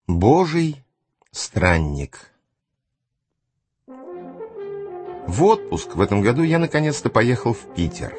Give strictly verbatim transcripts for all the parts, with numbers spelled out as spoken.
Божий странник. В отпуск в этом году я наконец-то поехал в Питер.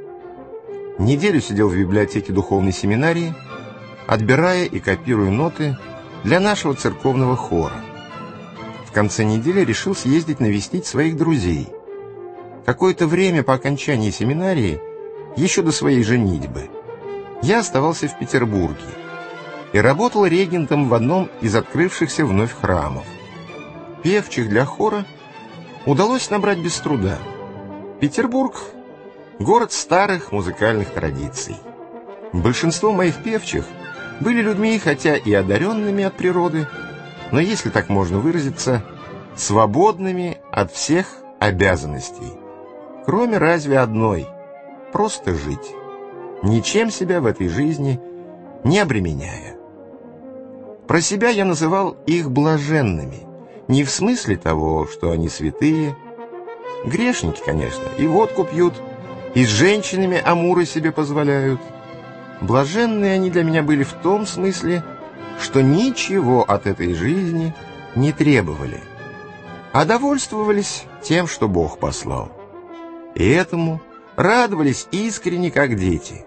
Неделю сидел в библиотеке духовной семинарии, отбирая и копируя ноты для нашего церковного хора. В конце недели решил съездить навестить своих друзей. Какое-то время по окончании семинарии, еще до своей женитьбы, я оставался в Петербурге и работал регентом в одном из открывшихся вновь храмов. Певчих для хора удалось набрать без труда. Петербург — город старых музыкальных традиций. Большинство моих певчих были людьми, хотя и одаренными от природы, но, если так можно выразиться, свободными от всех обязанностей, кроме разве одной — просто жить, ничем себя в этой жизни не обременяя. Про себя я называл их блаженными, не в смысле того, что они святые. Грешники, конечно, и водку пьют, и с женщинами амуры себе позволяют. Блаженные они для меня были в том смысле, что ничего от этой жизни не требовали, а довольствовались тем, что Бог послал. И этому радовались искренне, как дети.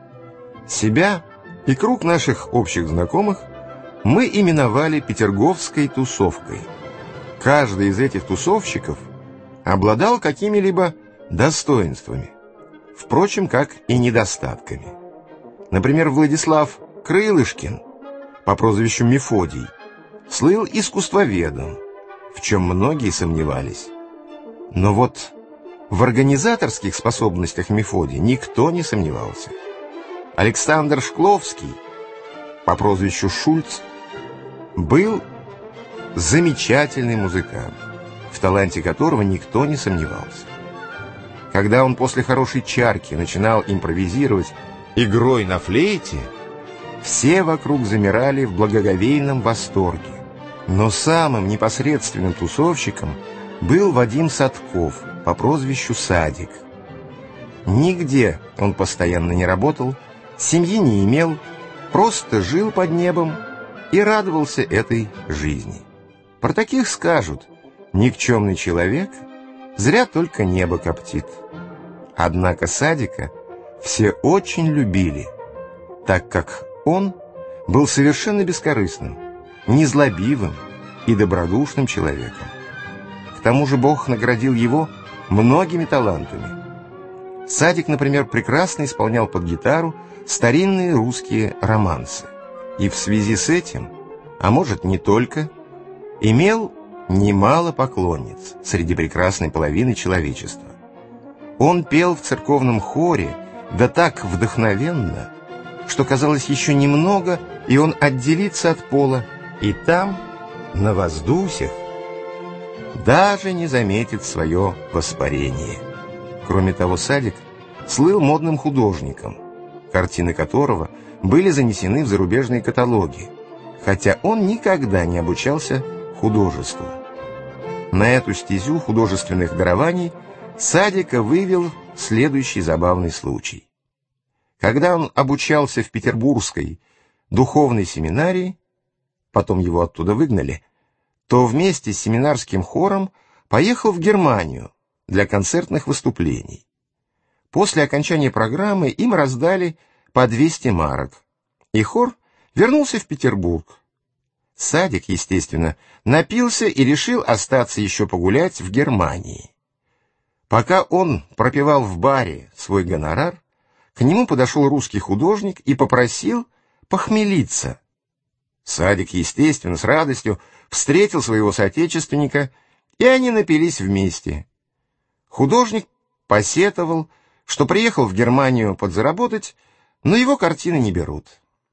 Себя и круг наших общих знакомых мы именовали петерговской тусовкой. Каждый из этих тусовщиков обладал какими-либо достоинствами, впрочем, как и недостатками. Например, Владислав Крылышкин по прозвищу Мефодий слыл искусствоведом, в чем многие сомневались. Но вот в организаторских способностях Мефодия никто не сомневался. Александр Шкловский по прозвищу Шульц был замечательный музыкант, в таланте которого никто не сомневался. Когда он после хорошей чарки начинал импровизировать игрой на флейте, все вокруг замирали в благоговейном восторге. Но самым непосредственным тусовщиком был Вадим Садков по прозвищу Садик. Нигде он постоянно не работал, семьи не имел, просто жил под небом и радовался этой жизни. Про таких скажут: никчемный человек, зря только небо коптит. Однако Садика все очень любили, так как он был совершенно бескорыстным, незлобивым и добродушным человеком. К тому же Бог наградил его многими талантами. Садик, например, прекрасно исполнял под гитару старинные русские романсы. И в связи с этим, а может не только, имел немало поклонниц среди прекрасной половины человечества. Он пел в церковном хоре, да так вдохновенно, что казалось еще немного, и он отделится от пола, и там, на воздусях, даже не заметит свое воспарение. Кроме того, Садик слыл модным художником, картины которого были занесены в зарубежные каталоги, хотя он никогда не обучался художеству. На эту стезю художественных дарований Садика вывел следующий забавный случай. Когда он обучался в Петербургской духовной семинарии, потом его оттуда выгнали, то вместе с семинарским хором поехал в Германию для концертных выступлений. После окончания программы им раздали по двести марок, и хор вернулся в Петербург. Садик, естественно, напился и решил остаться еще погулять в Германии. Пока он пропевал в баре свой гонорар, к нему подошел русский художник и попросил похмелиться. Садик, естественно, с радостью встретил своего соотечественника, и они напились вместе. Художник посетовал, что приехал в Германию подзаработать, но его картины не берут.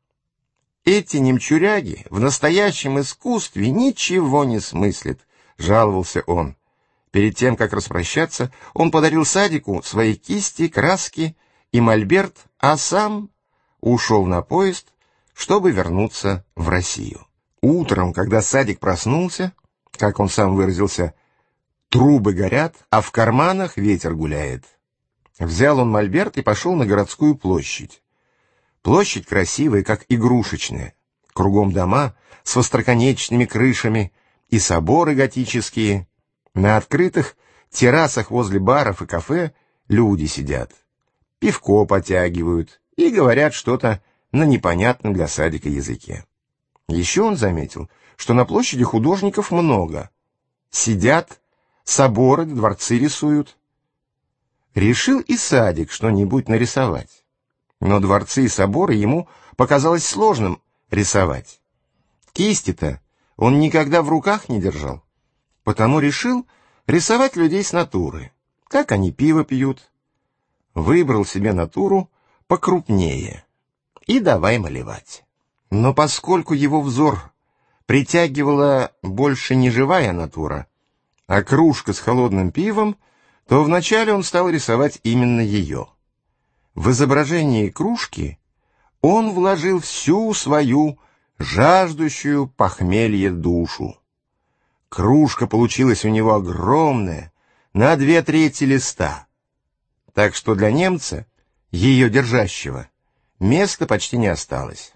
«Эти немчуряги в настоящем искусстве ничего не смыслят», — жаловался он. Перед тем, как распрощаться, он подарил Садику свои кисти, краски и мольберт, а сам ушел на поезд, чтобы вернуться в Россию. Утром, когда Садик проснулся, как он сам выразился, трубы горят, а в карманах ветер гуляет. Взял он мольберт и пошел на городскую площадь. Площадь красивая, как игрушечная. Кругом дома с остроконечными крышами и соборы готические. На открытых террасах возле баров и кафе люди сидят, пивко потягивают и говорят что-то на непонятном для Садика языке. Еще он заметил, что на площади художников много. Сидят, соборы, дворцы рисуют. Решил и Садик что-нибудь нарисовать. Но дворцы и соборы ему показалось сложным рисовать. Кисти-то он никогда в руках не держал. Потому решил рисовать людей с натуры, как они пиво пьют. Выбрал себе натуру покрупнее и давай малевать. Но поскольку его взор притягивала больше не живая натура, а кружка с холодным пивом, то вначале он стал рисовать именно ее. В изображении кружки он вложил всю свою жаждущую похмелье душу. Кружка получилась у него огромная, на две трети листа, так что для немца, ее держащего, места почти не осталось.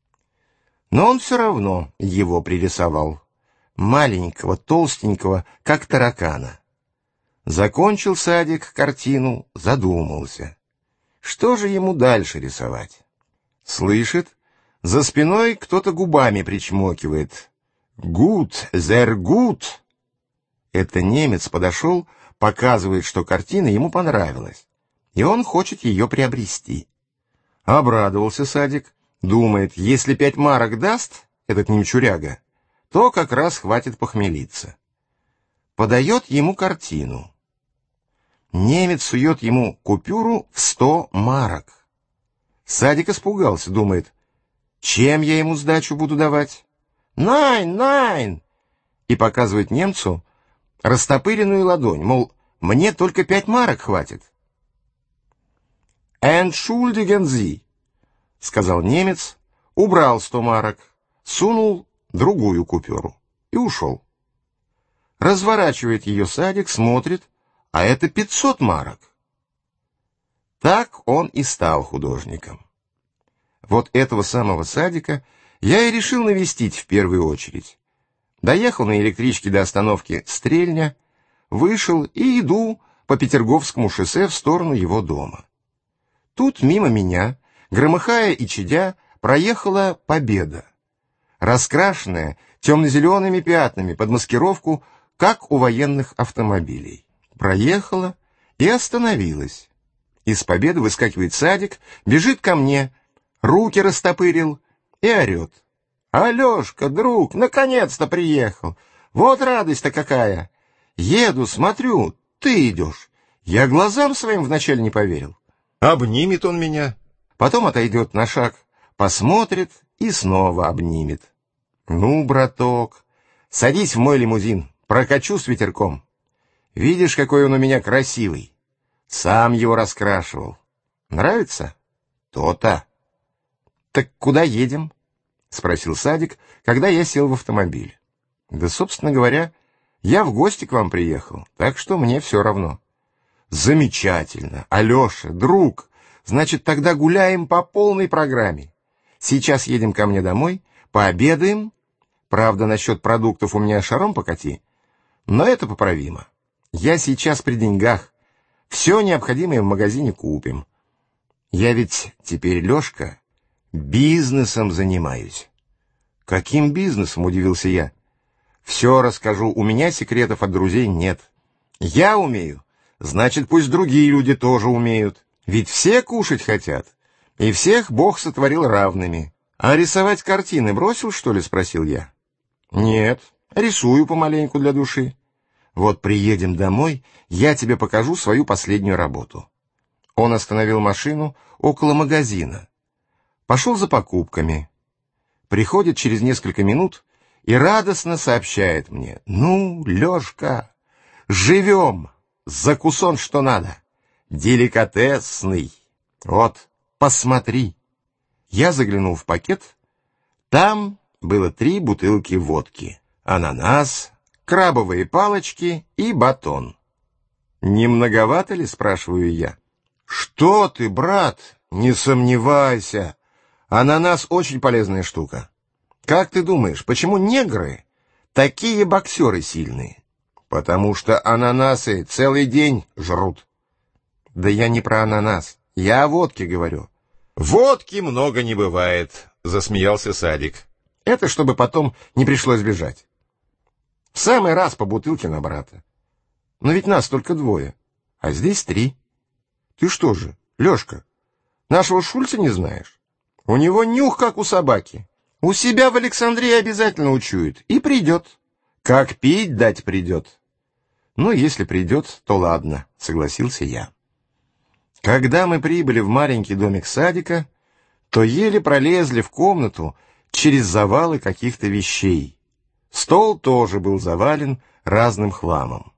Но он все равно его пририсовал, маленького, толстенького, как таракана. Закончил Садик картину, задумался. Что же ему дальше рисовать? Слышит, за спиной кто-то губами причмокивает. «Гуд, зер гуд!» Это немец подошел, показывает, что картина ему понравилась, и он хочет ее приобрести. Обрадовался Садик, думает, если пять марок даст этот немчуряга, то как раз хватит похмелиться. Подает ему картину. Немец сует ему купюру в сто марок. Садик испугался, думает, чем я ему сдачу буду давать? «Найн, найн!» И показывает немцу растопыренную ладонь, мол, мне только пять марок хватит. «Entschuldigen Sie», — сказал немец, убрал сто марок, сунул другую купюру и ушел. Разворачивает ее Садик, смотрит, а это пятьсот марок. Так он и стал художником. Вот этого самого Садика я и решил навестить в первую очередь. Доехал на электричке до остановки Стрельня, вышел и иду по Петерговскому шоссе в сторону его дома. Тут мимо меня, громыхая и чадя, проехала Победа, раскрашенная темно-зелеными пятнами под маскировку, как у военных автомобилей. Проехала и остановилась. Из Победы выскакивает Садик, бежит ко мне, руки растопырил и орет. «Алешка, друг, наконец-то приехал! Вот радость-то какая! Еду, смотрю, ты идешь. Я глазам своим вначале не поверил». Обнимет он меня, потом отойдет на шаг, посмотрит и снова обнимет. «Ну, браток, садись в мой лимузин, прокачу с ветерком. Видишь, какой он у меня красивый. Сам его раскрашивал. Нравится? То-то». «Так куда едем?» — спросил Садик, когда я сел в автомобиль. «Да, собственно говоря, я в гости к вам приехал, так что мне все равно». «Замечательно, Алеша, друг, значит, тогда гуляем по полной программе. Сейчас едем ко мне домой, пообедаем. Правда, насчет продуктов у меня шаром покати, но это поправимо. Я сейчас при деньгах, все необходимое в магазине купим. Я ведь теперь, Лешка, бизнесом занимаюсь». «Каким бизнесом?» — удивился я. «Все расскажу, у меня секретов от друзей нет. Я умею, значит, пусть другие люди тоже умеют. Ведь все кушать хотят, и всех Бог сотворил равными. А рисовать картины бросил, что ли?» — спросил я. «Нет, рисую помаленьку для души. Вот приедем домой, я тебе покажу свою последнюю работу». Он остановил машину около магазина. Пошел за покупками. Приходит через несколько минут и радостно сообщает мне: «Ну, Лешка, живем, закусон что надо, деликатесный. Вот, посмотри». Я заглянул в пакет. Там было три бутылки водки, ананас, крабовые палочки и батон. «Не многовато ли?» — спрашиваю я. «Что ты, брат, не сомневайся. Ананас очень полезная штука. Как ты думаешь, почему негры такие боксеры сильные? Потому что ананасы целый день жрут. Да я не про ананас, я о водке говорю. Водки много не бывает, засмеялся Садик. Это чтобы потом не пришлось бежать. В самый раз по бутылке на брата. Но ведь нас только двое, а здесь три. Ты что же, Лешка, нашего Шульца не знаешь? У него нюх, как у собаки. У себя в Александрии обязательно учует. И придет. Как пить дать придет. Ну, если придет, то ладно, согласился я. Когда мы прибыли в маленький домик Садика, то еле пролезли в комнату через завалы каких-то вещей. Стол тоже был завален разным хламом.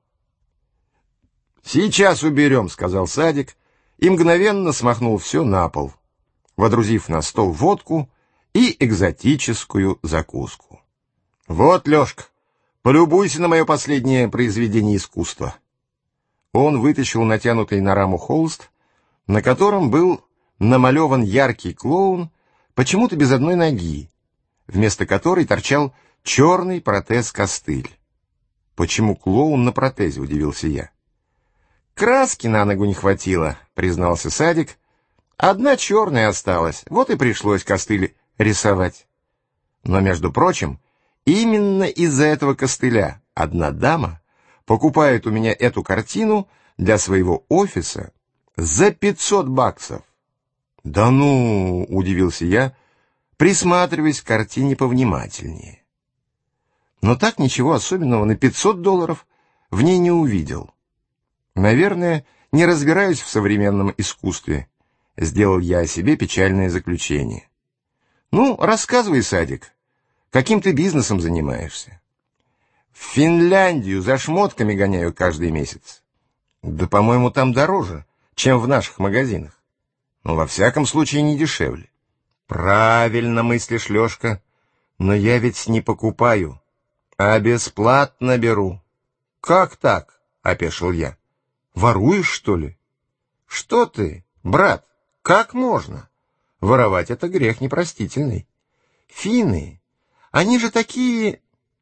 «Сейчас уберем», — сказал Садик, и мгновенно смахнул все на пол, водрузив на стол водку и экзотическую закуску. «Вот, Лешка, полюбуйся на мое последнее произведение искусства». Он вытащил натянутый на раму холст, на котором был намалеван яркий клоун, почему-то без одной ноги, вместо которой торчал черный протез-костыль. «Почему клоун на протезе?» — удивился я. «Краски на ногу не хватило», — признался Садик. «Одна черная осталась, вот и пришлось костыль рисовать». Но, между прочим, именно из-за этого костыля одна дама покупает у меня эту картину для своего офиса за пятьсот баксов. «Да ну!» — удивился я, присматриваясь к картине повнимательнее. Но так ничего особенного на пятьсот долларов в ней не увидел. Наверное, не разбираюсь в современном искусстве, сделал я о себе печальное заключение. Ну, рассказывай, Садик, каким ты бизнесом занимаешься? В Финляндию за шмотками гоняю каждый месяц. Да, по-моему, там дороже, чем в наших магазинах. Но во всяком случае не дешевле. Правильно мыслишь, Лешка, но я ведь не покупаю, а бесплатно беру. Как так? — опешил я. Воруешь, что ли? Что ты, брат, как можно? Воровать — это грех непростительный. Финны, они же такие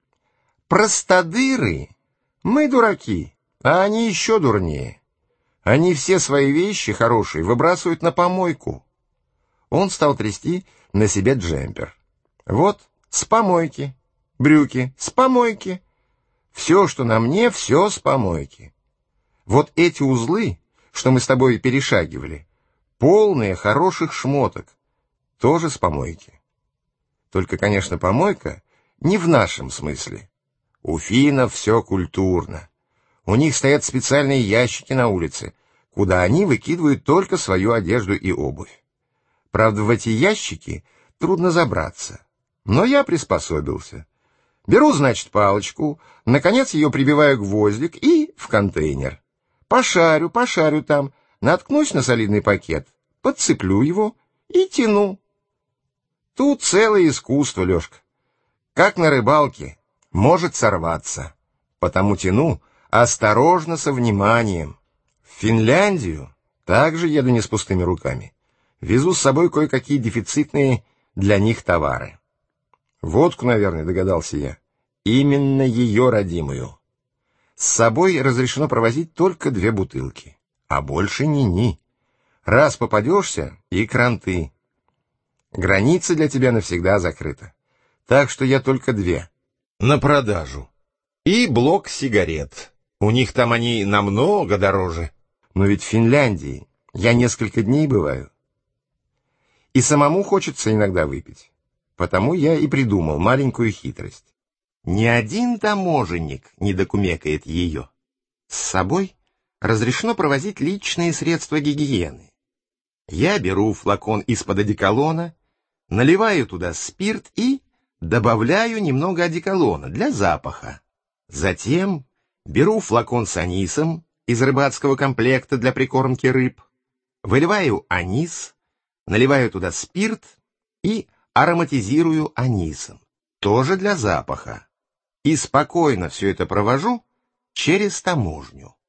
простодыры. Мы дураки, а они еще дурнее. Они все свои вещи хорошие выбрасывают на помойку. Он стал трясти на себе джемпер. Вот, с помойки. Брюки, с помойки. Все, что на мне, все с помойки. Вот эти узлы, что мы с тобой перешагивали, полные хороших шмоток, тоже с помойки. Только, конечно, помойка не в нашем смысле. У финнов все культурно. У них стоят специальные ящики на улице, куда они выкидывают только свою одежду и обувь. Правда, в эти ящики трудно забраться, но я приспособился. Беру, значит, палочку, наконец ее прибиваю гвоздик и в контейнер. Пошарю, пошарю там, наткнусь на солидный пакет, подцеплю его и тяну. Тут целое искусство, Лешка. Как на рыбалке, может сорваться. Потому тяну осторожно, со вниманием. В Финляндию также еду не с пустыми руками. Везу с собой кое-какие дефицитные для них товары. Водку, наверное, догадался я. Именно ее родимую. С собой разрешено провозить только две бутылки, а больше ни-ни. Раз попадешься — и кранты. Граница для тебя навсегда закрыта. Так что я только две. На продажу. И блок сигарет. У них там они намного дороже. Но ведь в Финляндии я несколько дней бываю. И самому хочется иногда выпить. Потому я и придумал маленькую хитрость. Ни один таможенник не докумекает ее. С собой разрешено провозить личные средства гигиены. Я беру флакон из-под одеколона, наливаю туда спирт и добавляю немного одеколона для запаха. Затем беру флакон с анисом из рыбацкого комплекта для прикормки рыб, выливаю анис, наливаю туда спирт и ароматизирую анисом, тоже для запаха. И спокойно все это провожу через таможню.